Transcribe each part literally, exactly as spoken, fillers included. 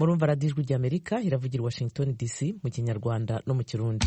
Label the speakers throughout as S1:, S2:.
S1: murumva radiyo ijwi ry'Amerika iravugira i Washington D C mu Kinyarwanda no mu Kirundi.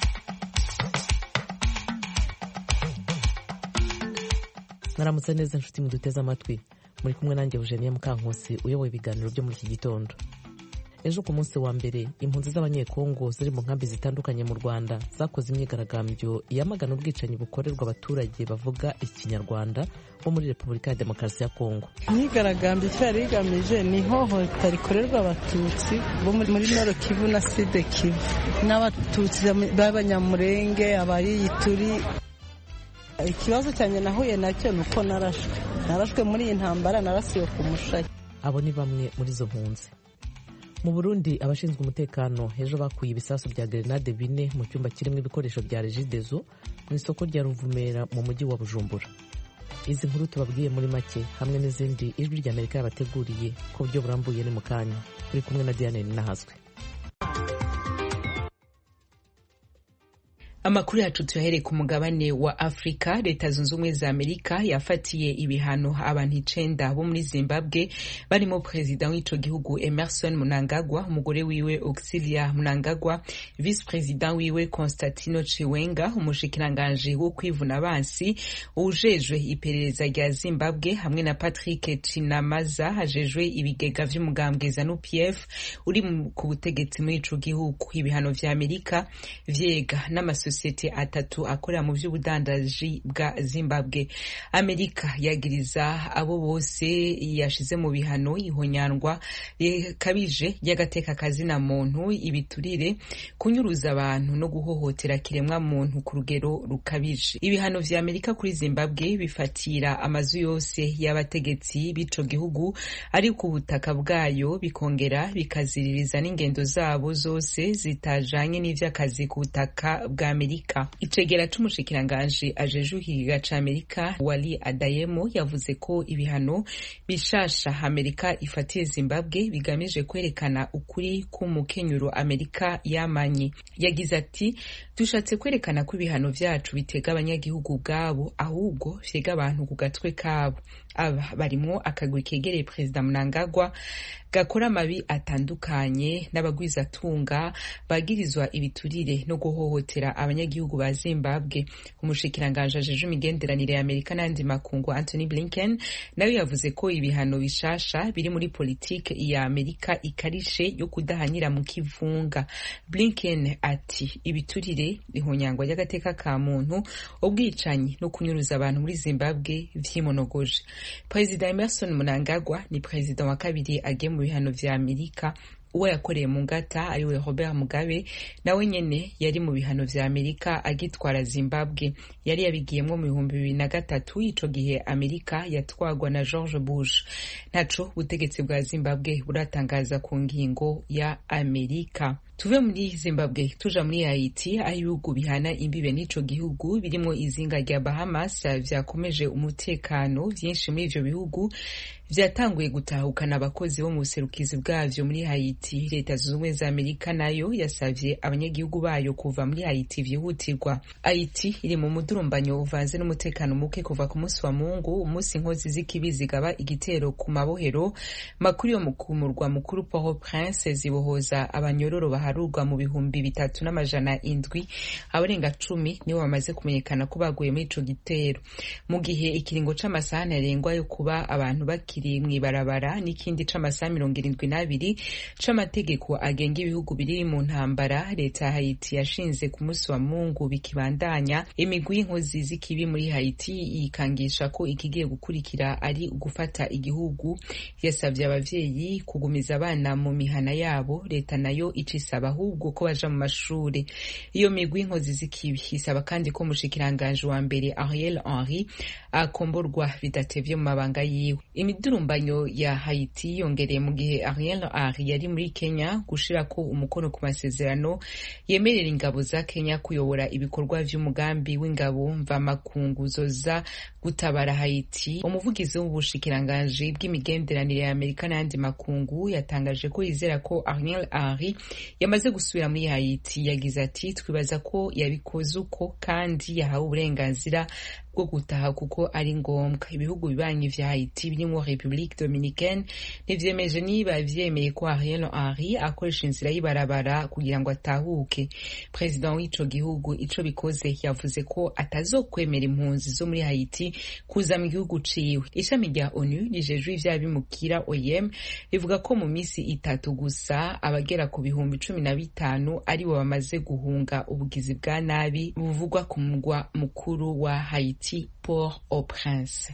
S1: Naramutse neza nshuti muduteze amatwi, muri kumwe nanjye Eugenie Mukankusi uyoboye ibiganiro byo muri iki gitondo. Ejo ku munsi wa mbere impunzi z'abanyekongo ziri mu nkambi zitandukanye mu Rwanda zakoze imyigaragambyo yamagana ubwicanyi bukorerwa abaturage bavuga ikinyarwanda bo muri Repubulika ya Demokarasi ya Kongo.
S2: Imyigaragambyo cyari igamije ni ihohotera rikorerwa abatutsi bo muri Nord Kivu na Sud Kivu n'abatutsi b'abanyamurenge abayituri. Ikibazo cyane nahuye nacyo nuko narashwe narashwe muri iyi ntambara, narasiwe ku mushaki.
S1: Abo ni bamwe muri izo mpunzi. Mu Burundi abashinzwe umutekano ejo bakuye ibisasu bya grenade bine mu cyumba kirimo ibikoresho bya Regideso mu isoko rya Ruvumera mu mujyi wa Bujumbura. Izi nkuru tubabwiye muri make hamwe n'izindi ijwi ry'Amerika yabateguriye ku buryo burambuye ni mu kanya. Turi kumwe na Diane Nahazwe.
S3: Amakuru yacu tuyahereye ku mugabane wa Afrika. Leta zunze ubumwe za Amerika yafatiye ibihano abantu icenda bo muri Zimbabwe barimo perezida w'ico gihugu Emmerson Mnangagwa, umugore wiwe Auxilia Mnangagwa, vice president wiwe Constantino Chiwenga, umushikiranganje wo kwivuna abansi ujejwe iperereza rya Zimbabwe, hamwe na Patrick Chinamaza hajejwe ibigega vy'umugambwe ZANU-P F uri ku butegetsi muri ico gihugu. Ibihano vya Amerika vyega n'amas sosiyete atatu akorera mu vy'ubudandaji bwa Zimbabwe. Amerika yagiriza abo bose yashize mu bihano ihonyandwa kabije y'agateka kazina muntu, ibiturire, kunyuruza abantu no guhohotera kiremwa muntu ku rugero rukabije. Ibihano vya Amerika kuri Zimbabwe bifatira amazu yose y'abategetsi b'ico gihugu ari ku butaka bwayo, bikongera bikaziririza n'ingendo zabo zose zitajanye n'ivy'akazi ku butaka bwa Amerika. Icegera c'umushikiranganje ajeje ikiga ca Amerika Wali Adeyemo yavuze ko ibihano bishasha Amerika ifatiye Zimbabwe bigamije kwerekana ukuri k'umukenyuro Amerika yamanye. Yagize ati, dushatse kwerekana ko ibihano vyacu bitega abanyagihugu bwabo ahubwo vyega abantu ku gatwe kabo. Aba barimwo akagwi kegereye Perezida Mnangagwa gakora amabi atandukanye n'abagwizatunga bagirizwa ibiturire no guhohotera abanyagihugu ba Zimbabwe. Umushikiranganje ajeje imigenderanire ya Amerika n'andi makungu Anthony Blinken nawe yavuze ko ibihano bishasha biri muri politike ya Amerika ikarishe yo kudahanyira mu kivunga. Blinken ati, ibiturire, ihonyangwa ry'agateka ka muntu, ubwicanyi no kunyuruza abantu muri Zimbabwe vyimonogoje. Perezida Emmerson Mnangagwa ni perezida wa kabiri agiye mu bihano vya Amerika. Uwo yakoreye mu ngata ariwe Robert Mugabe nawe nyene yari mu bihano vya Amerika agitwara Zimbabwe. Yari yabigiyemwo mu bihumbi bibiri na gatatu, ico gihe Amerika yatwagwa na George Bush. Ntaco ubutegetsi bwa Zimbabwe buratangaza ku ngingo ya Amerika. Tuve muri Zimbabwe tuja muri Haiti, aho ibihugu bihana imbibe n'ico gihugu birimo izinga rya Bahamas vyakomeje umutekano. Vyinshi muri ivyo bihugu vyatanguye gutahukana abakozi bo mu buserukizi bwavyo muri Haiti. Leta zunze ubumwe za Amerika nayo yasavye abanyagihugu bayo kuva muri Haiti vyihutirwa. Haiti iri mu mudurumbanyo uvanze n'umutekano muke kuva ku munsi wa Mungu, umunsi inkozi z'ikibi zigaba igitero ku mabohero makuru yo mu kumurwa mukuru Port-au-Prince zibohoza abanyororo baharurwa mu bihumbi bitatu n'amajana indwi. Abarenga cumi nibo bamaze kumenyekana ko baguye muri ico gitero, mu gihe ikiringo c'amasaha ntarengwa yo kuba abantu bakiri mw'ibarabara n'ikindi c'amasaha mirongo irindwi n'abiri c'amategeko agenga ibihugu biri mu ntambara. Leta ya Haiti yashinze ku munsi wa Mungu bikibandanya. Imigwi y'inkozi z'ikibi muri Haiti yikangisha ko ikigiye gukurikira ari gufata igihugu. Yasavye abavyeyi kugumiza abana mu mihana yabo. Leta nayo icisaba ahubwo ko baja mu mashure. Iyo migwi y'inkozi z'ikibi isaba kandi ko umushikiranganje wa mbere Ariel Henry akomborwa bidatevye mu mabanga yiwe. Imidurumbanyo ya Haiti yongereye mu gihe Ariel Henry yari muri Kenya gushirako umukono ku masezerano yemerera ingabo za Kenya kuyobora ibikorwa vy'umugambi w'ingabo mvamakungu zoza gutabara Haiti. Umuvugizi w'ubushikiranganje bw'imigenderanire ya Amerika n'andi makungu yatangaje ko yizera ko Ariel Henry yamaze gusubira muri Haiti. Yagize ati, twibaza ko yabikoze uko kandi yahawe uburenganzira bwo gutaha kuko ari ngombwa. Ibihugu bibanyi vya Haiti birimo Republique Dominicaine nivyemeje niba vyemeye ko Ariel Henry akoresha inzira y'ibarabara kugira ngo atahuke. President w'ico gihugu ico bikoze yavuze ko atazokwemera impunzi zo muri Haiti kuza mu gihugu ciwe. Ishami rya ONU rijejwe ivy'abimukira O I M rivuga ko mu misi itatu gusa abagera ku bihumbi cumi na bitanu ari bo bamaze guhunga ubugizi bwa nabi buvugwa ku mugwa mukuru wa Haiti, Port-au-Prince.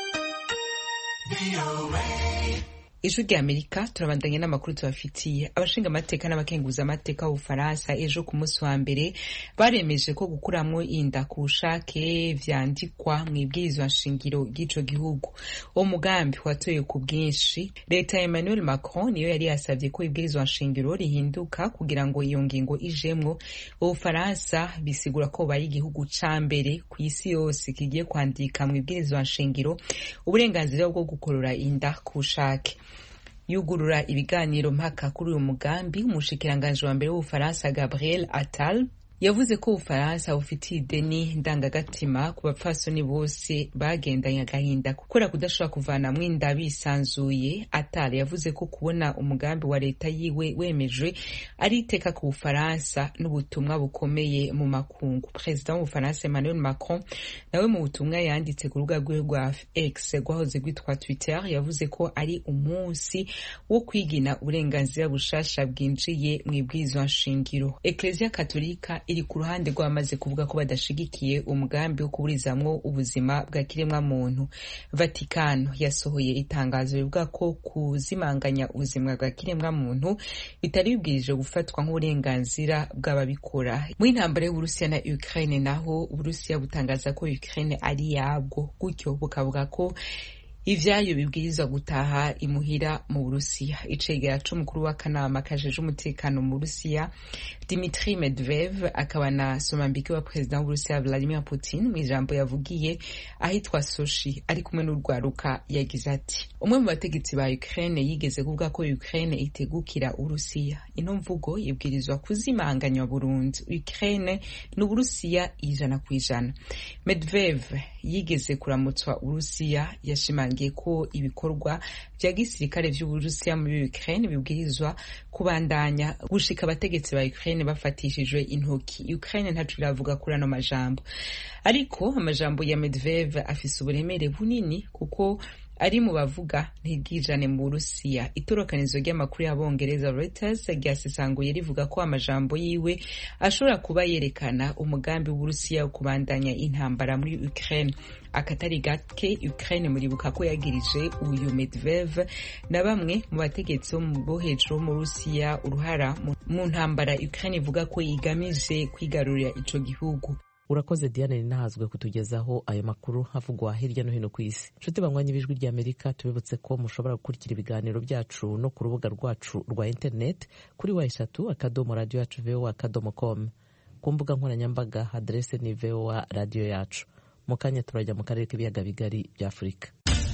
S3: Ijwi rya Amerika turabandanya n'amakuru tubafitiye. Abashinga amateka n'abakenguza amateka b'Ubufaransa ejo ku munsi wa mbere baremeje ko gukuramwo inda ku bushake vyandikwa mu ibwirizwa nshingiro ry'ico gihugu. Uwo mugambi watoye ku bwinshi. Leta ya Emmanuel Macron niyo yari yasavye ko ibwirizwa nshingiro rihinduka kugira ngo iyo ngingo ijemwo. Ubufaransa bisigura ko bari igihugu ca mbere ku isi yose kigiye kwandika mu ibwirizwa nshingiro uburenganzira bwo gukorora inda ku bushake. Yugurura ibiganiro mpaka kuri uyu mugambi, umushikiranganje wa mbere w'Ubufaransa Gabriel Attal yavuze ko Ubufaransa bufitiye ideni ndangagatima ku bapfasoni bose bagendanye agahinda gukora kudashobora kuvanamwo inda bisanzuye. Attal yavuze ko kubona umugambi wa leta yiwe wemejwe ari iteka ku Bufaransa n'ubutumwa bukomeye mu makungu. President w'Ubufaransa Emmanuel Macron nawe mu butumwa yanditse ku rubuga rwe rwa X rwahoze rwitwa Twitter yavuze ko ari umunsi wo kwigina uburenganzira bushasha bwinjiye mu ibwirizwa nshingiro. Ecclesia Katolika iri ku ruhande rwamaze kuvuga ko badashigikiye umugambi wo kuburizamwo ubuzima bwa kiremwa muntu. Vatikano yasohoye itangazo rivuga ko kuzimanganya ubuzima bwa kiremwa muntu bitari bibwirije gufatwa nk'uburenganzira bw'ababikora. Mu intambara y'Uburusiya na Ukraine naho Uburusiya butangaza ko Ukraine ari yabwo, gutyo bukavuga ko ivyayo bibwirizwa gutaha imuhira mu Burusiya. Icegera c'umukuru w'akanama kajeje umutekano mu Burusiya Dmitry Medvedev akaba na somambike wa president w'Uburusiya Vladimir Putin mu ijambo yavugiye ahitwa Sochi ari kumwe n'urwaruka yagize ati: umwe mu bategetsi ba Ukraine yigeze kuvuga ko Ukraine itegukira Urusiya. Ino mvugo yibwirizwa kuzimanganywa burundu. Ukraine n'Uburusiya ijana ku ijana. Medvedev yigeze kuramutswa Urusiya yashimangiye ko ibikorwa vya gisirikare vy'Uburusiya muri Ukraine bibwirizwa kubandanya gushika abategetsi ba Ukraine bafatishijwe intoki. Ukraine ntaco iravuga kuri ano majambo, ariko amajambo ya Medvedev afise uburemere bunini kuko ari mu bavuga ntigijane mu Burusiya. Itorokanizo ry'amakuru y'Abongereza Reuters ryasesanguye rivuga ko amajambo yiwe ashobora kuba yerekana umugambi w'Uburusiya wo kubandanya intambara muri Ukraine. Akatari gake Ukraine muribuka ko yagirije uyu Medvedev na bamwe mu bategetsi bo hejuru mu Burusiya uruhara mu ntambara Ukraine ivuga ko yigamije kwigarurira ico gihugu.
S1: Urakoze Diane Ninahazwe kutugezaho ayo makuru havugwa hirya no hino ku isi. Nshuti banywanyi b'Ijwi rya Amerika, tubibutse ko mushobora gukurikira ibiganiro byacu no ku rubuga rwacu rwa internet kuri wa eshatu akadomo radio yacu voa akadomo com. Ku mbuga nkoranyambaga adresse ni voa radio yacu. Mu kanya turajya mu karere k'ibiyaga bigari bya Afurika.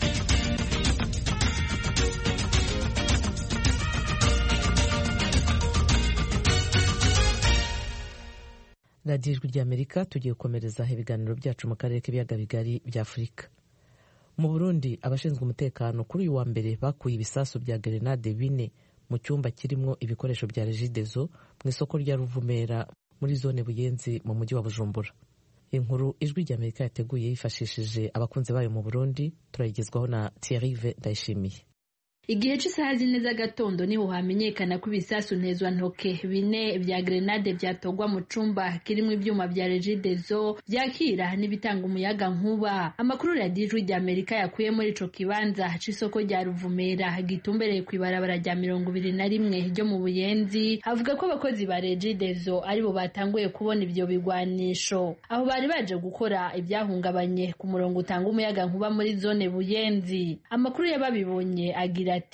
S1: Radio Ijwi rya Amerika tugiye gukomereza ibiganiro byacu mu karere k'ibiyaga bigari bya Afurika. Mu Burundi abashinzwe umutekano kuri uyu wa mbere bakuye ibisasu bya grenade bine mu cyumba kirimo ibikoresho bya Regideso mu isoko rya Ruvumera muri zone Buyenzi mu mujyi wa Bujumbura. Inkuru Ijwi rya Amerika yateguye yifashishije abakunzi bayo mu Burundi, turayigezwaho na Thierry Ndayishimiye.
S4: Igihe cy'isaha zine z'agatondo niho hamenyekana ko ibisasu ntezwa ntoke bine vya grenade vyatogwa mu cumba kirimo ivyuma vya Regideso vyakira n'ibitanga umuyaga nkuba. Amakuru ya Ijwi rya Amerika yakuye muri ico kibanza c'isoko rya Ruvumera gitumbereye kwibarabara rya mirongo ibiri na rimwe ryo mu Buyenzi avuga ko abakozi ba Regideso aribo batanguye kubona ivyo bigwanisho aho bari baje gukora ivyahungabanye ku murongo utanga umuyaga nkuba muri zone Buyenzi. Amakuru yababibonye agira ati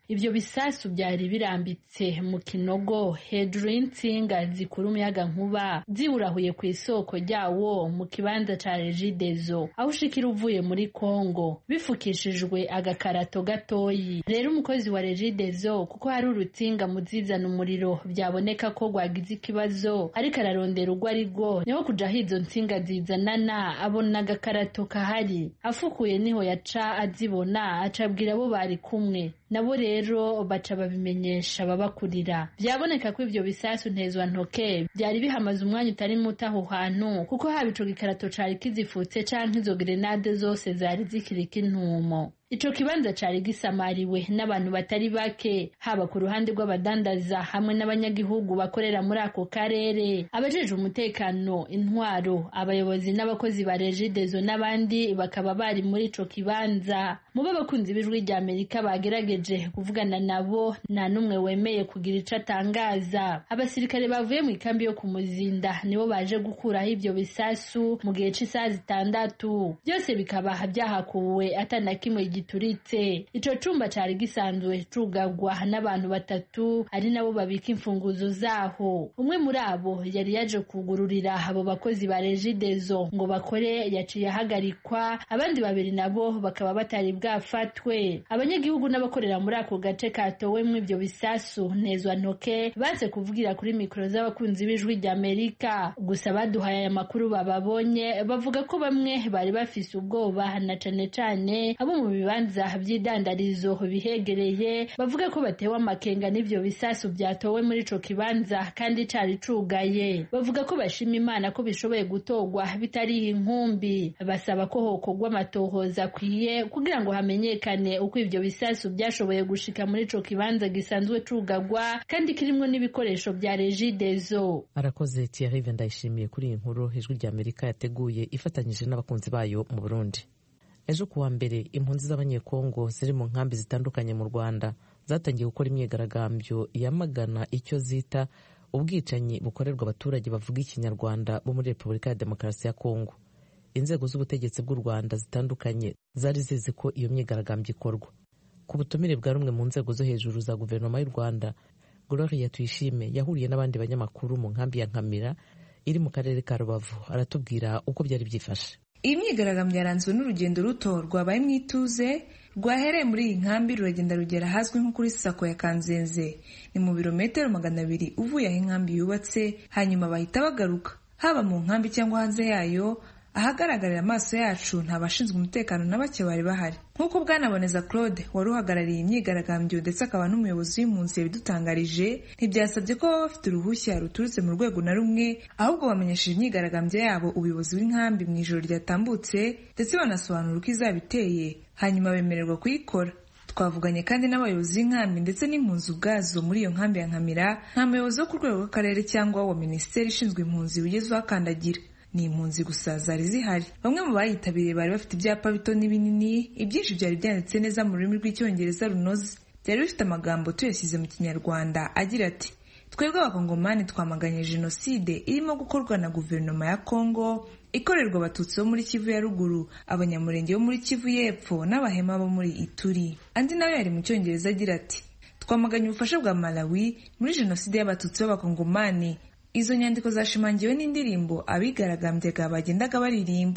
S4: Ibyo bisasu byari birambitse mu kinogo hejuru y'insinga zikura umuyaga nkuba ziwurahuye ku isoko ryawo mu kibanza ca Regideso aho ushikira uvuye muri Kongo bifukishijwe agakarato gatoyi. Rero umukozi wa Regideso kuko hari urutsinga muzizana umuriro byaboneka ko rwagize ikibazo ariko ararondera urwo ari rwo niho kuja hizo nsinga zizanana abona agakarato kahari afukuye niho yaca azibona acabwira abo bari kumwe nabo rero baca babimenyesha babakurira. Byaboneka ko ivyo bisasu ntezwa ntoke byari bihamaze umwanya utari muto aho hantu kuko haba ico gikarato cari kizifutse canke izo grenade zose zari zikirika intumo. Ico kibanza cari gisamariwe n'abantu batari bake haba ku ruhande rw'abadandaza hamwe n'abanyagihugu bakorera muri ako karere, abajeje umutekano, intwaro, abayobozi n'abakozi ba Regideso n'abandi bakaba bari muri ico kibanza. Mu bakunzi b'ijwi rya Amerika bagerageje kuvugana nabo nta numwe wemeye kugira ico atangaza. Abasirikare bavuye mu ikambi yo kumuzinda nibo baje gukuraho ivyo bisasu mu gihe c'isaha zitandatu, byose bikaba byahakuwe atana kimwe gituritse. Ico cumba cari gisanzwe cugagwa n'abantu batatu ari nabo babika imfunguzo zaho. Umwe muri abo yari yaje kugururira abo bakozi ba Regideso ngo bakore yaciye ahagarikwa, abandi babiri nabo bakaba batari bwafatwe. Abanyagihugu n'abakorera muri ako gace katowemwo ivyo bisasu ntezwa ntoke baze kuvugira kuri mikoro z'abakunzi b'ijwi rya Amerika, gusa baduhaye aya makuru bababonye bavuga ko bamwe bari bafise ubwoba na cane cane abo mu bibanza vy'idandarizo bihegereye bavuga ko batewe amakenga n'ivyo bisasu byatowe muri ico kibanza kandi cari cugaye. Bavuga ko bashima Imana ko bishoboye gutogwa bitari inkumbi, basaba ko hokorwa amatohoza akwiye kugira ngo hamenyekane uko ivyo bisasu byashoboye gushika muri ico kibanza gisanzwe cugagwa kandi kirimwo n'ibikoresho bya Regideso.
S1: Arakoze Thierry Vendayishimiye kuri iyi nkuru ijwi rya Amerika yateguye ifatanyije n'abakunzi bayo mu Burundi. Ejo kuwa mbere impunzi z'abanyekongo ziri mu nkambi zitandukanye mu Rwanda zatangiye gukora imyigaragambyo yamagana icyo zita ubwicanyi bukorerwa abaturage bavuga ikinyarwanda bo muri Repubulika ya Demokarasi ya Kongo. Inzego z'ubutegetsi bw'u Rwanda zitandukanye zari zizi ko iyo myigaragambyo ikorwa. Ku butumire bwa rumwe mu nzego zo hejuru za guverinoma y'u Rwanda, Gloria Tuyishime yahuriye n'abandi banyamakuru mu nkambi ya Nkamira iri mu karere ka Rubavu, aratubwira uko byari byifashe.
S5: Iyi myigaragambyo yaranzwe n'urugendo ruto rwabaye mu ituze rwahereye muri iyi nkambi ruragenda rugera ahazwi nko kuri Sako ya Kanzenze, ni mu birometero magana abiri uvuye aho inkambi yubatse, hanyuma bahita bagaruka. Haba mu nkambi cyangwa hanze yayo, ahagaragarira amaso yacu nta bashinzwe umutekano na bake bari bahari. Nk'uko Bwanaboneza Claude wari uhagarariye imyigaragambyo ndetse akaba n'umuyobozi w'impunzi yabidutangarije, ntibyasabye ko baba bafite uruhushya ruturutse mu rwego na rumwe, ahubwo bamenyesheje imyigaragambyo yabo ubuyobozi bw'inkambi mu ijoro ryatambutse ndetse banasobanura uko izaba iteye, hanyuma bemererwa kuyikora. Twavuganye kandi n'abayobozi b'inkambi ndetse n'impunzi ubwazo muri iyo nkambi ya Nkamira. Nta muyobozi wo ku rwego rw'akarere cyangwa wa minisiteri ishinzwe impunzi wigeze uhakandagira, ni impunzi gusa zari zihari. Bamwe mu bayitabiriye bari bafite ibyapa bito n'ibinini, ibyinshi byari byanditse neza mu rurimi rw'icyongereza runoze, byari bifite amagambo tuyashyize mu kinyarwanda agira ati: twebwe abakongomani twamaganye jenoside irimo gukorwa na guverinoma ya Kongo ikorerwa abatutsi bo muri Kivu ya ruguru, abanyamurenge bo muri Kivu y'epfo n'abahema bo muri Ituri. Andi nawe yari mu cyongereza agira ati: twamaganye ubufasha bwa Malawi muri jenoside y'abatutsi b'abakongomani. Izo nyandiko zashimangiwe n'indirimbo abigaragambyaga bagendaga baririmba.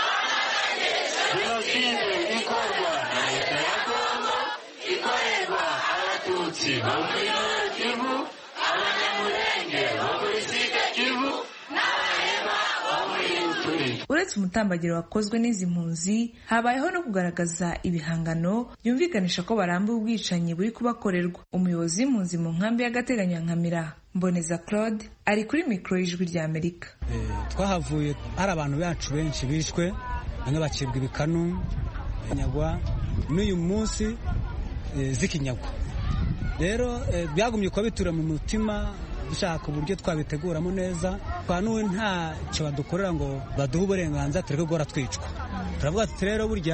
S6: Jenoside ikorwa na leta ya Kongo ikorerwa abatutsi bo muri Kivu, abanyamurenge bo muri Sida Kivu n'abahema bo muri Ituri.
S5: Uretse umutambagiro wakozwe n'izi mpunzi, habayeho no kugaragaza ibihangano byumvikanisha ko barambiwe ubwicanyi buri kubakorerwa. Umuyobozi w'impunzi mu nkambi y'agateganyo ya Nkamira, Mboneza Claude, ari kuri mikoro y'ijwi rya Amerika.
S7: Twahavuye hari abantu bacu benshi bishwe, bamwe bacibwa ibikanu, nyagwa n'uyu munsi zikinyagwa. Rero byagumye kuba bitura mu mutima, dushaka uburyo twabiteguramo neza, kwa n'ubu ntacyo badukorera ngo baduhe uburenganzira tureke guhora twicwa. Turavuga tuti rero burya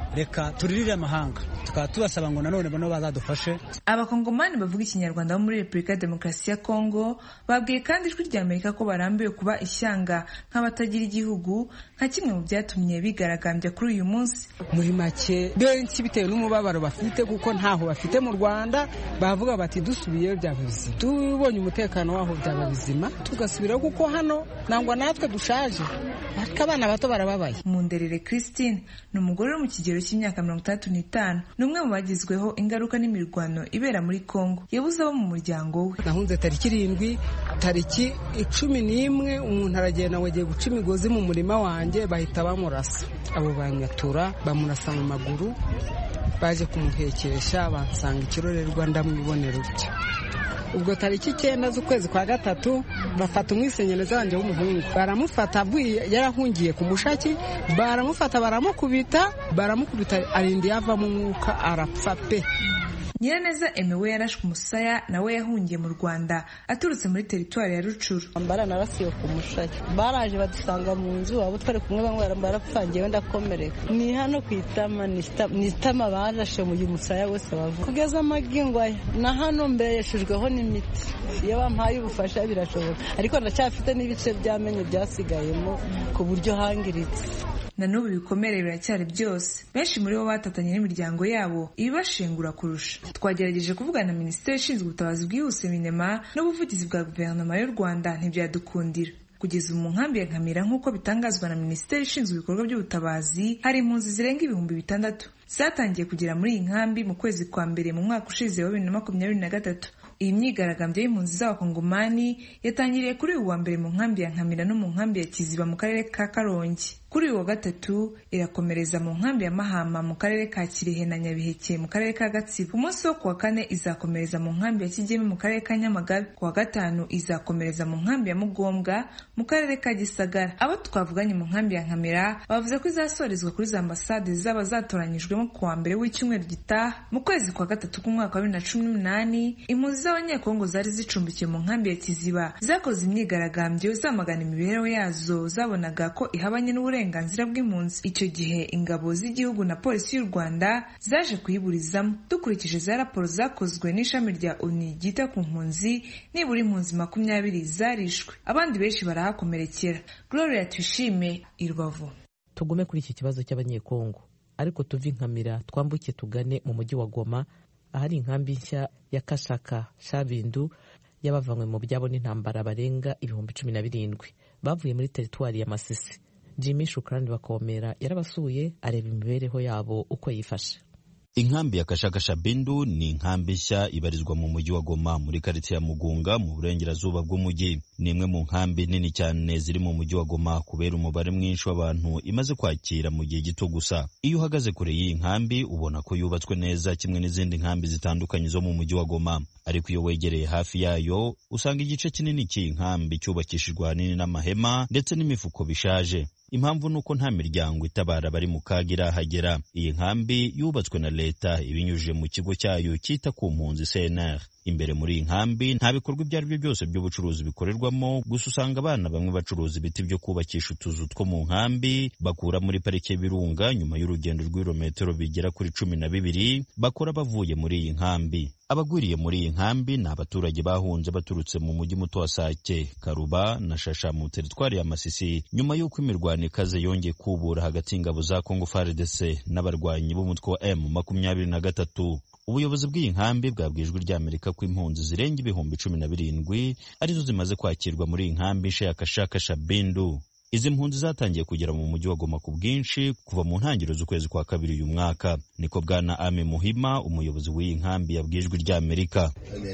S7: reka turirire amahanga tukaba tubasaba ngo nanone bano bazadufashe.
S5: Abakongomani bavuga ikinyarwanda bo muri Repubulika ya Demokarasi ya Kongo babwiye kandi ijwi rya Amerika ko barambiwe kuba ishyanga nk'abatagira igihugu nka kimwe mu byatumye bigaragambya kuri uyu munsi.
S8: Muri make benshi bitewe n'umubabaro bafite kuko ntaho bafite mu Rwanda, bavuga bati dusubiyeyo byaba bizima, tubonye umutekano waho byaba bizima tugasubiraho kuko hano nangwa natwe dushaje ariko abana bato barababaye.
S5: Munderere Christine ni umugore uri mu kigero cy'imyaka mirongo itandatu n'itanu, ni umwe mu bagizweho ingaruka n'imirwano ibera muri Kongo. Yabuze abo mu muryango we.
S8: Nahunze tariki irindwi, tariki icumi n'imwe umuntu aragenda ngo agiye guca imigozi mu murima wanjye bahita bamurasa. Abo banyatura bamurasa mu maguru, baje kumuhekesha bansanga ikirorerwa ndamwibonera utyo. Ubwo tariki icyenda z'ukwezi kwa gatatu bafata umwisenyeneza wanjye w'umuhungu, baramufata avuye yarahungiye ku mushaki, baramufata baramukubita baramukubita arindi yavamo umwuka arapfa pe.
S5: Nyiraneza Emewe yarashwe umusaya nawe yahungiye mu Rwanda aturutse muri teritwari ya Rucuru.
S2: Ambara narasiye ku mushaki, baraje badusanga mu nzu, abo twari kumwe bamwe barapfangiye wenda komereka. Ni hano kwitama nitama barashe mu musaya wose bavuga kugeza amagingo aya na hano mbere yashujweho n'imiti. Iyo bampaye ubufasha birashoboka, ariko ndacyafite n'ibice byamenye byasigayemo ku buryo hangiritse.
S5: Na n'ubu ibikomere biracyari byose. Benshi muri bo batatanye n'imiryango yabo ibibashengura kurusha. Twagerageje kuvugana na Minisiteri ishinzwe ubutabazi bwihuse minema n'ubuvugizi bwa guverinoma y'u Rwanda ntibyadukundira. Kugeza mu nkambi ya Nkamira nk'uko bitangazwa na Minisiteri ishinzwe ibikorwa by'ubutabazi, hari impunzi zirenga ibihumbi bitandatu zatangiye kugera muri iyi nkambi mu kwezi kwa mbere mu mwaka ushize wa bibiri na makumyabiri na gatatu. Iyi myigaragambyo y'impunzi z'abakongomani yatangiriye kuri uyu wa mbere mu nkambi ya Nkamira no mu nkambi ya Kiziba mu karere ka Karongi. Kuri uyu wa gatatu irakomereza mu nkambi ya Mahama mu karere ka Kirehe na Nyabiheke mu karere ka Gatsibo. Umunsi wo kuwa kane izakomereza mu nkambi ya Kigeme mu karere ka Nyamagabe. Kuwa gatanu izakomereza mu nkambi ya Mugombwa mu karere ka Gisagara. Abo twavuganye mu nkambi ya Nkamira bavuze ko izasorezwa kuri za ambasade zaba zatoranyijwemo kuwa mbere w'icyumweru gitaha. Mu kwezi kwa gatatu k'umwaka wa bibiri na cumi n'umunani impunzi z'abanyekongo zari zicumbikiye mu nkambi ya Kiziba zakoze imyigaragambyo zamagana imibereho yazo, zabonaga ko ihabanye n'uburenganzira uburenganzira bw'impunzi. Icyo gihe ingabo z'igihugu na polisi y'u Rwanda zaje kuyiburizamo. Dukurikije za raporo zakozwe n'ishami rya O N U ryita ku mpunzi, nibura impunzi makumyabiri zarishwe, abandi benshi barahakomerekera. Gloria Tuyishime, i Rubavu.
S1: Tugume kuri iki kibazo cy'abanyekongo, ariko tuve Nkamira twambuke tugane mu mujyi wa Goma ahari inkambi nshya ya Kashaka Shabindu y'abavanywe mu byabo n'intambara barenga ibihumbi cumi na birindwi bavuye muri teritwari ya Masisi. Jimmy Shukrani Bakomera yarabasuye areba imibereho yabo uko yifashe.
S9: Inkambi ya Kashaka Shabindu ni inkambi nshya ibarizwa mu mujyi wa Goma muri quartier ya Mugunga mu burengerazuba bw'umujyi. Ni imwe mu nkambi nini cyane ziri mu mujyi wa Goma kubera umubare mwinshi w'abantu imaze kwakira mu gihe gito gusa. Iyo uhagaze kure y'iyi nkambi ubona ko yubatswe neza kimwe n'izindi nkambi zitandukanye zo mu mujyi wa Goma, ariko iyo wegereye hafi yayo usanga igice kinini cy'iyi nkambi cyubakishijwe ahanini n'amahema ndetse n'imifuko bishaje. Impamvu nuko nta miryango itabara bari mu kaga irahagera. Iyi nkambi yubatswe na leta ibinyujije mu kigo cyayo cyita ku mpunzi C N R. Imbere muri iyi nkambi nta bikorwa ibyo ari byo byose by'ubucuruzi bikorerwamo, gusa usanga abana bamwe bacuruza ibiti byo kubakisha utuzu two mu nkambi bakura muri parike y'Ibirunga nyuma y'urugendo rw'ibirometero bigera kuri cumi na bibiri bakora bavuye muri iyi nkambi. Abagwiriye muri iyi nkambi ni abaturage bahunze baturutse mu mujyi muto wa Sake, Karuba na Shasha mu teritwari ya Masisi nyuma y'uko imirwano ikaze yongeye kubura hagati y'ingabo za Congo F A R D C n'abarwanyi b'umutwe wa M makumyabiri na gatatu. Ubuyobozi bw'iyi nkambi bwabwijwe ry'Amerika ko impunzi zirenga ibihumbi cumi na birindwi arizo zimaze kwakirwa muri iyi nkambi nshya ya Kashaka Shabindu. Izi mpunzi zatangiye kugera mu mujyi wa Goma ku bwinshi kuva mu ntangiriro z'ukwezi kwa kabiri uyu mwaka. Niko Bwana Ame Muhima, umuyobozi w'iyi nkambi, yabwijwe ry'Amerika.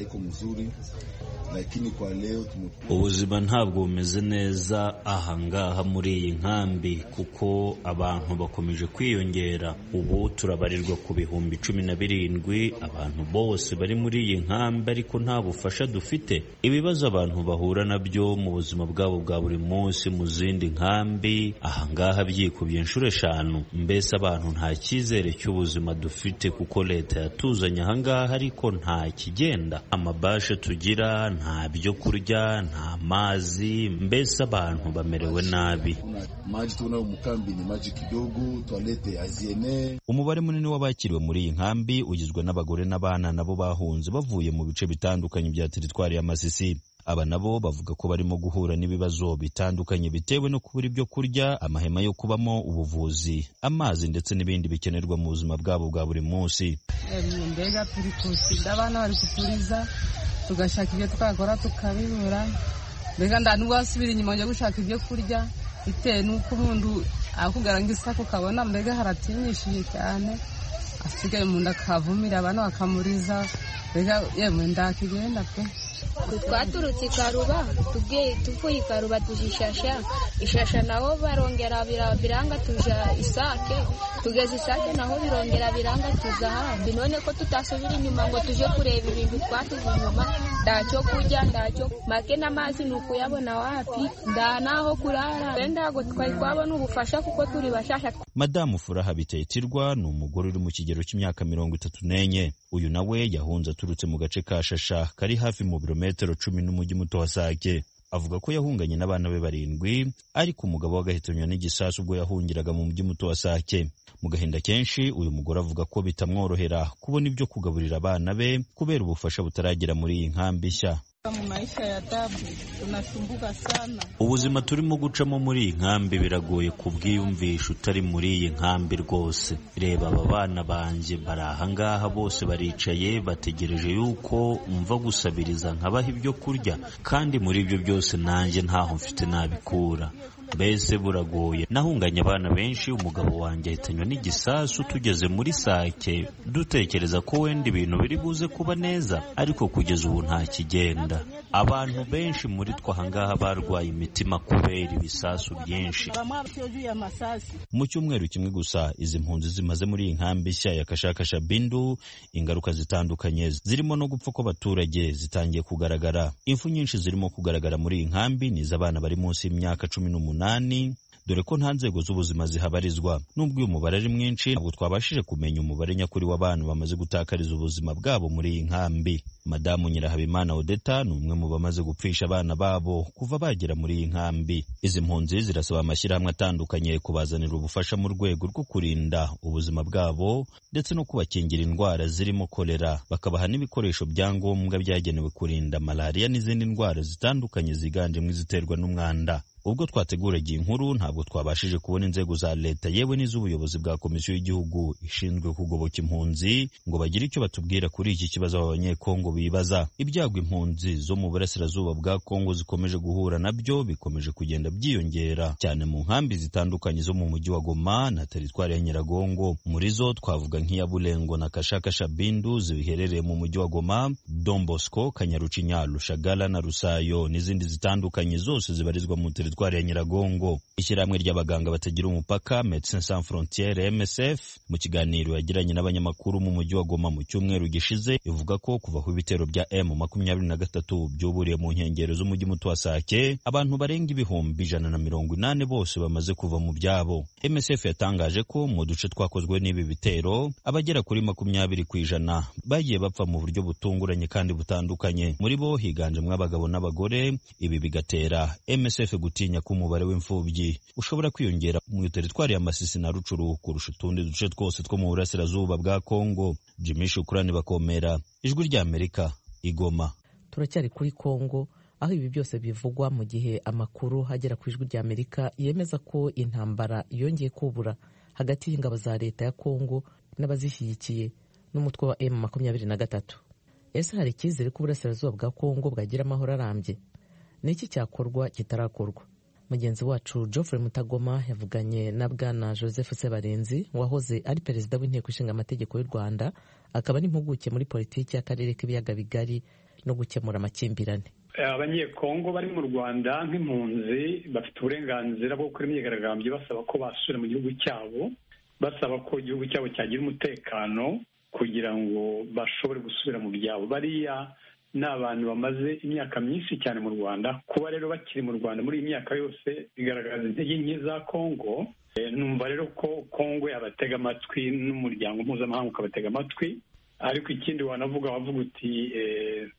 S10: Ubuzima ntabwo bumeze neza ahangaha muri iyi nkambi kuko abantu bakomeje kwiyongera. Ubu turabarirwa ku bihumbi cumi na birindwi abantu bose bari muri iyi nkambi, ariko nta bufasha dufite. Ibibazo abantu bahura nabyo mu buzima bwabo bwa buri munsi mu zindi nkambi ahangaha byikubye inshuro eshanu. Mbese abantu nta cyizere cy'ubuzima dufite kuko leta yatuzanye ahangaha ariko nta kigenda. Amabashe tugira nta byo kurya, nta mazi, mbese abantu bamerewe nabi.
S9: Umubare munini w'abakiriwe muri iyi nkambi ugizwe n'abagore n'abana nabo bahunze bavuye mu bice bitandukanye bya teritwari ya Masisi. Aba nabo bavuga ko barimo guhura n'ibibazo bitandukanye bitewe no kubura ibyo kurya, amahema yo kubamo, ubuvuzi, amazi ndetse n'ibindi bikenerwa mu buzima bwabo bwa buri munsi.
S2: Mbega turi kusinda, abana bari kuturiza, tugashaka ibyo twakora tukabibura. Mbega ndani wasubira inyuma yo gushaka ibyo kurya, bitewe n'uko umuntu akugaranga isako ukabona mbega haratinyishije cyane, asigaye umuntu akavumira abana bakamuriza. Mbega yemwe ndakigenda pe.
S11: Twaturutse Karuba, tugiye tuvuye Karuba tujishasha ishasha naho barongera biranga tuja Isake, tugeze Isake naho birongera biranga tuza handi. None ko tutasubira inyuma ngo tuje kureba ibintu twatuze inyuma, ndacyo kujya ndacyo make n'amazi nuko yabona wapi, nda naho kurara, wenda ngo twari kwabona ubufasha kuko turi bashasha.
S9: Madamu Furaha Bitetirwa ni umugore uri mu kigero cy'imyaka mirongo itatu n'enye. Uyu nawe yahunze aturutse mu gace ka Shasha kari hafi mu birometero cumi n'umujyi muto wa Sake. Avuga ko yahunganye n'abana be barindwi, ariko umugabo w'agahitanywa n'igisasu ubwo yahungiraga mu mujyi muto wa Sake. Mu gahinda kenshi uyu mugore avuga ko bitamworohera kubona ibyo kugaburira abana be kubera ubufasha butaragera muri iyi nkambi nshya.
S10: Ubuzima turimo gucamo muri iyi nkambi biragoye kubwiyumvisha utari muri iyi nkambi rwose. Reba aba bana banjye bari aha ngaha bose baricaye bategereje yuko umva gusabiriza nkabaha ibyo kurya, kandi muri ibyo byose nanjye ntaho mfite nabikura. Mbese buragoye. Nahunganye abana benshi, umugabo wanjye ahitanywa n'igisasu tugeze muri Sake, dutekereza ko wenda ibintu biri buze kuba neza, ariko kugeza ubu nta kigenda. Abantu benshi muri twe ahangaha barwaye imitima kubera ibisasu byinshi.
S9: Mu cyumweru kimwe gusa izi mpunzi zimaze muri iyi nkambi nshya ya Kashakasha Bindu, ingaruka zitandukanye zirimo no gupfa kw'abaturage zitangiye kugaragara. Impfu nyinshi zirimo kugaragara muri iyi nkambi ni iz'abana bari munsi y'imyaka cumi n'umunani, dore ko nta nzego z'ubuzima zihabarizwa. Nubwo uyu mubare ari mwinshi, ntabwo twabashije kumenya umubare nyakuri w'abantu bamaze gutakariza ubuzima bwabo muri iyi nkambi. Madamu Nyirahabimana Odeta ni umwe mu bamaze gupfisha abana babo kuva bagera muri iyi nkambi. Izi mpunzi zirasaba amashyirahamwe atandukanye kubazanira ubufasha mu rwego rwo kurinda ubuzima bwabo ndetse no kubakingira indwara zirimo kolera, bakabaha n'ibikoresho bya ngombwa byagenewe kurinda malariya n'izindi ndwara zitandukanye ziganjemo iziterwa n'umwanda. Ubwo twateguraga inkuru ntabwo twabashije kubona inzego za leta yewe n'iz'ubuyobozi bwa komisiyo y'igihugu ishinzwe kugoboka impunzi ngo bagire icyo batubwira kuri iki kibazo abanyekongo bibaza. Ibyago impunzi zo mu burasirazuba bwa Kongo zikomeje guhura nabyo bikomeje kugenda byiyongera cyane mu nkambi zitandukanye zo mu mujyi wa Goma na teritwari ya Nyiragongo. Muri zo twavuga nk'iya Bulengo na Kashakasha Bindu ziherereye mu mujyi wa Goma, Don Bosco, Kanyarucinya, Rushagala na Rusayo n'izindi zitandukanye zose zibarizwa mu teritwari ya Nyiragongo. Ishyirahamwe ry'abaganga batagira umupaka Médecins Sans Frontières M S F mu kiganiro yagiranye n'abanyamakuru mu mujyi wa Goma mu cyumweru gishize ivuga ko kuva ku bitero bya M makumyabiri na gatatu byuburiye mu nkengero z'umujyi muto wa Sake, abantu barenga ibihumbi ijana na mirongo inani bose bamaze kuva mu byabo. M S F yatangaje ko mu duce twakozwe n'ibi bitero abagera kuri makumyabiri ku ijana bagiye bapfa mu buryo butunguranye kandi butandukanye. Muri bo higanjemo abagabo n'abagore. Ibi bigatera M S F gutinya ko umubare w'imfubyi ushobora kwiyongera mu teritwari ya Masisi na Rucuru kurusha utundi duce twose two mu burasirazuba bwa Kongo. Jimmy Shukrani Bakomera, Ijwi ry'Amerika, Igoma.
S1: Turacyari kuri Kongo aho ibi byose bivugwa mu gihe amakuru hagera ku Ijwi ry'Amerika yemeza ko intambara yongeye kubura hagati y'ingabo za leta ya Kongo n'abazishyigikiye n'umutwe wa M makumyabiri na gatatu. Ese hari icyizere ko uburasirazuba bwa Kongo bwagira amahoro arambye? Niki cyakorwa kitarakorwa? Mugenzi wacu Geoffrey Mutagoma yavuganye na Bwana Joseph Sebarenzi wahoze ari perezida w'inteko ishinga amategeko y'u Rwanda, akaba n'impuguke muri politiki y'akarere k'ibiyaga bigari no gukemura amakimbirane.
S12: Abanyekongo bari mu Rwanda nk'impunzi bafite uburenganzira bwo gukora imyigaragambyo basaba ko basubira mu gihugu cyabo, basaba ko igihugu cyabo cyagira umutekano kugira ngo bashobore gusubira mu byabo. Bariya ni abantu bamaze imyaka myinshi cyane mu Rwanda. Kuba rero bakiri mu Rwanda muri iyi myaka yose bigaragaza intege nke za Kongo. Numva rero ko Kongo yabatega amatwi n'umuryango mpuzamahanga ukabatega amatwi. Ariko ikindi wanavuga wavuga uti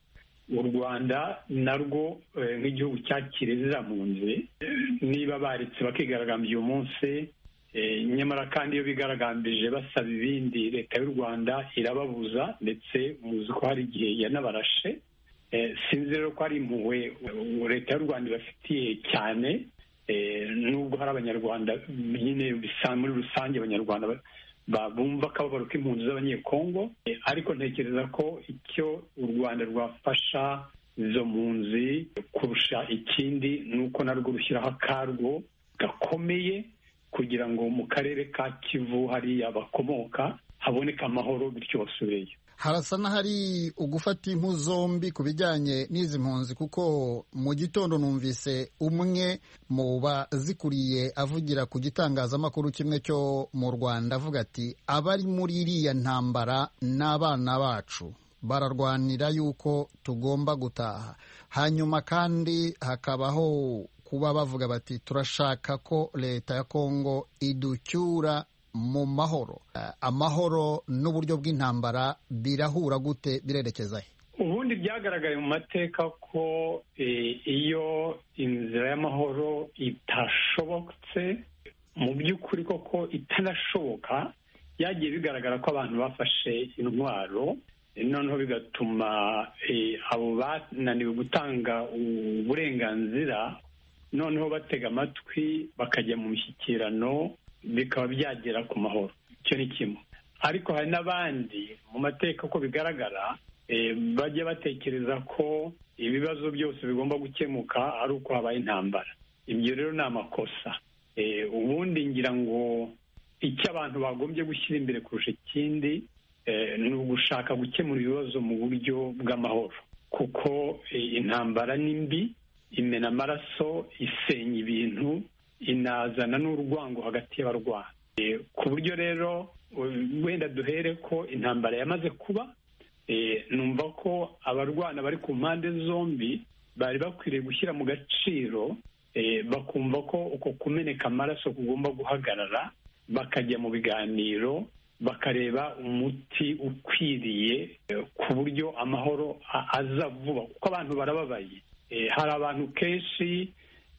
S12: u Rwanda narwo nk'igihugu cyakiriye ziriya mpunzi niba baretse bakigaragambya uyu munsi, nyamara kandi iyo bigaragambije basaba ibindi leta y'u Rwanda irababuza, ndetse muzi ko hari igihe yanabarashe. Sinzi rero ko ari impuhwe leta y'u Rwanda ibafitiye cyane, nubwo hari abanyarwanda nyine muri rusange abanyarwanda bumva akababaro k'impunzi z'abanyekongo, ariko ntekereza ko icyo u Rwanda rwafasha izo mpunzi kurusha ikindi ni uko narwo rushyiraho akarwo gakomeye kugira ngo mu karere ka Kivu hariya bakomoka haboneke amahoro, bityo basubireyo.
S13: Harasa n'ahari ugufata impu zombi ku bijyanye n'izi mpunzi, kuko mu gitondo numvise umwe mu bazikuriye avugira ku gitangazamakuru kimwe cyo mu Rwanda avuga ati abari muri iriya ntambara n'abana bacu bararwanira yuko tugomba gutaha. Hanyuma kandi hakabaho kuba bavuga bati turashaka ko leta ya Kongo iducyura mu mahoro. Amahoro n'uburyo bw'intambara birahura gute, birerekeza he?
S12: Ubundi byagaragaye mu mateka ko iyo inzira y'amahoro itashobotse, mu by'ukuri koko itanashoboka, byagiye bigaragara ko abantu bafashe intwaro, noneho bigatuma abo bananiwe gutanga uburenganzira noneho batega amatwi bakajya mu mishyikirano, bikaba byagera ku mahoro. Icyo ni kimwe. Ariko hari n'abandi mu mateka ko bigaragara bajya batekereza ko ibibazo byose bigomba gukemuka ari uko habaye intambara. Ibyo rero ni amakosa. Ubundi ngira ngo icyo abantu bagombye gushyira imbere kurusha ikindi ni ugushaka gukemura ibibazo mu buryo bw'amahoro, kuko intambara ni mbi, imena amaraso, isenya ibintu, inazana n'urwango hagati y'abarwana. Ku buryo rero wenda duhere ko intambara yamaze kuba, numva ko abarwana bari ku mpande zombi bari bakwiriye gushyira mu gaciro, bakumva ko uko kumeneka amaraso kugomba guhagarara, bakajya mu biganiro, bakareba umuti ukwiriye ku buryo amahoro aza vuba, kuko abantu barababaye. Hari abantu kenshi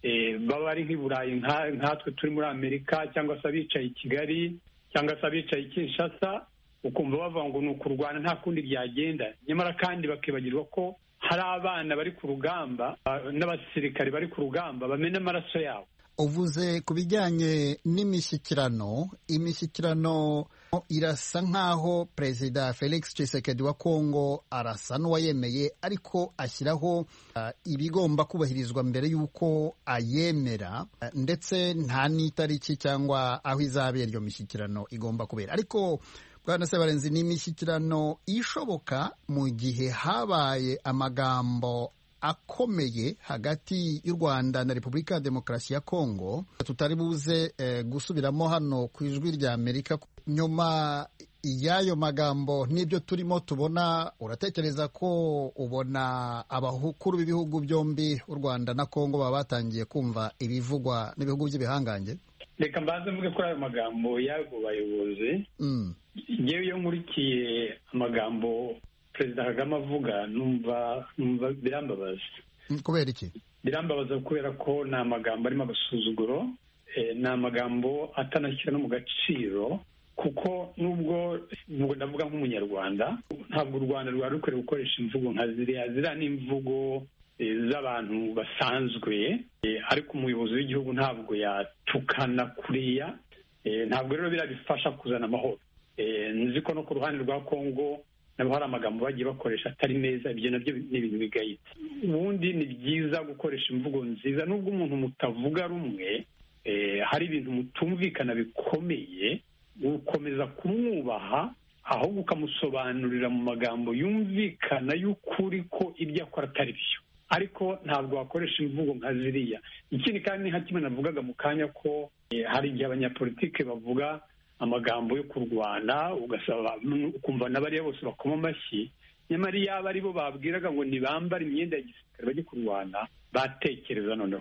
S12: baba ari nk'i Burayi nkatwe turi muri Amerika, cyangwa se abicaye i Kigali, cyangwa se abicaye i Kinshasa, ukumva bavuga ngo ni ukurwana nta kundi byagenda, nyamara kandi bakibagirwa ko hari abana bari ku rugamba n'abasirikare bari ku rugamba bamena amaraso yabo.
S13: Uvuze ku bijyanye n'imishyikirano, imishyikirano irasa nk'aho Perezida Felix Tshisekedi wa Kongo arasa n'uwayemeye, ariko ashyiraho uh, ibigomba kubahirizwa mbere y'uko ayemera, uh, ndetse nta n'itariki cyangwa aho izabera iyo mishyikirano igomba kubera. Ariko Bwana Sebarenzi, ni imishyikirano ishoboka mu gihe habaye amagambo akomeye hagati y'u Rwanda na Repubulika ya Demokarasi ya Kongo tutari buze eh, gusubiramo hano ku ijwi rya Amerika. Nyuma y'ayo magambo n'ibyo turimo tubona, uratekereza ko ubona abakuru b'ibihugu byombi u Rwanda na Kongo baba batangiye kumva ibivugwa n'ibihugu by'ibihangange?
S12: Reka mbanze mvuge kuri ayo magambo y'abo bayobozi. mm. Ngewe iyo nkurikiye amagambo Perezida Kagame avuga, numva numva birambabaza.
S13: Kubera iki?
S12: Birambabaza kubera ko ni amagambo arimo agasuzuguro, ni amagambo atanashyira no mu gaciro, kuko nubwo nubwo ndavuga nk'umunyarwanda, ntabwo u Rwanda rwari rukwiriye gukoresha imvugo nka ziriya. Ziriya ni imvugo z'abantu basanzwe, ariko umuyobozi w'igihugu ntabwo yatukana kuriya. Ntabwo rero birabifasha kuzana amahoro. Nzi ko no ku ruhande rwa Kongo nabo hari amagambo bagiye bakoresha atari meza. Ibyo nabyo ni ibintu bigayitse. Ubundi ni byiza gukoresha imvugo nziza, nubwo umuntu mutavuga rumwe, hari ibintu mutumvikana bikomeye, ukomeza kumwubaha ahubwo ukamusobanurira mu magambo yumvikana y'ukuri ko ibyo akora atari byo. Ariko ntabwo wakoresha imvugo nka ziriya. Ikindi kandi nka kimwe navugaga mu kanya ko hari igihe abanyapolitike bavuga amagambo yo kurwana, ugasaba ukumva n'abariya bose bakoma amashyi, nyamara yaba ari bo babwiraga ngo ntibambare imyenda ya gisirikare bajye kurwana, batekereza noneho.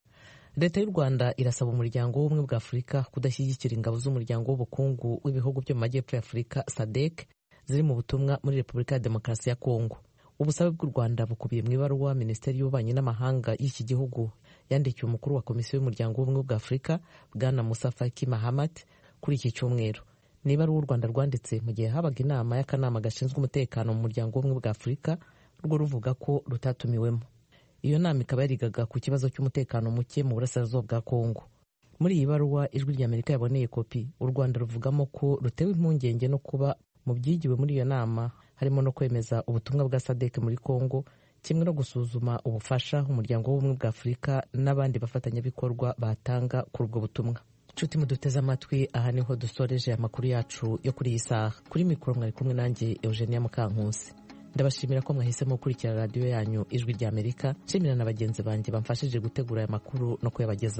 S1: Leta y'u Rwanda irasaba umuryango w'ubumwe bwa Afurika kudashyigikira ingabo z'umuryango w'ubukungu w'ibihugu byo mu majyepfo ya Afurika S A D C ziri mu butumwa muri Repubulika ya Demokarasi ya Kongo. ubusabe bw'u Rwanda bukubiye mu ibaruwa Minisiteri y'Ububanyi n'Amahanga y'iki gihugu yandikiye umukuru wa Komisiyo y'Umuryango w'Ubumwe bwa Afurika Bwana Musa Faki Mahamat kuri iki cyumweru. Ni ibaruwa u Rwanda rwanditse mu gihe habaga inama y'akanama gashinzwe umutekano mu Muryango w'Ubumwe bwa Afurika, rwo ruvuga ko rutatumiwemo. Iyo nama ikaba yarigaga ku kibazo cy'umutekano muke mu burasirazuba bwa Kongo. Muri iyi baruwa Ijwi ry'Amerika yaboneye kopi, u Rwanda ruvugamo ko rutewe impungenge no kuba mu byigiwe muri iyo nama harimo no kwemeza ubutumwa bwa SADC muri Kongo, kimwe no gusuzuma ubufasha Umuryango w'Ubumwe bwa Afurika n'abandi bafatanyabikorwa batanga kuri ubwo butumwa. Nshuti muduteze amatwi, aha niho dusoreje amakuru yacu yo kuri iyi saha. Kuri mikoro mwari kumwe nanjye Eugenia Mukankusi. Ndabashimira ko mwahisemo gukurikira radiyo yanyu Ijwi ry'Amerika. Nshimira na bagenzi banjye bamfashije gutegura aya makuru no kuyabageza.